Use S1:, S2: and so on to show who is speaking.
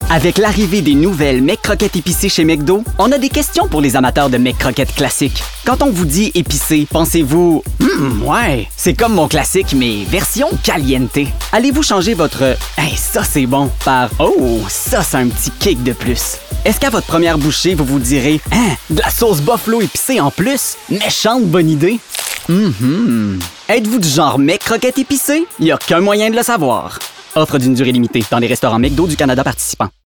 S1: Avec l'arrivée des nouvelles McCroquettes épicées chez McDo, on a des questions pour les amateurs de McCroquettes classiques. Quand on vous dit épicé, pensez-vous « ouais, c'est comme mon classique, mais version caliente ». Allez-vous changer votre « hey, ça c'est bon » par « oh, ça c'est un petit kick de plus ». Est-ce qu'à votre première bouchée, vous vous direz « hein, de la sauce buffalo épicée en plus? Méchante bonne idée ». Êtes-vous du genre McCroquettes épicées? Il n'y a qu'un moyen de le savoir. Offre d'une durée limitée dans les restaurants McDo du Canada participants.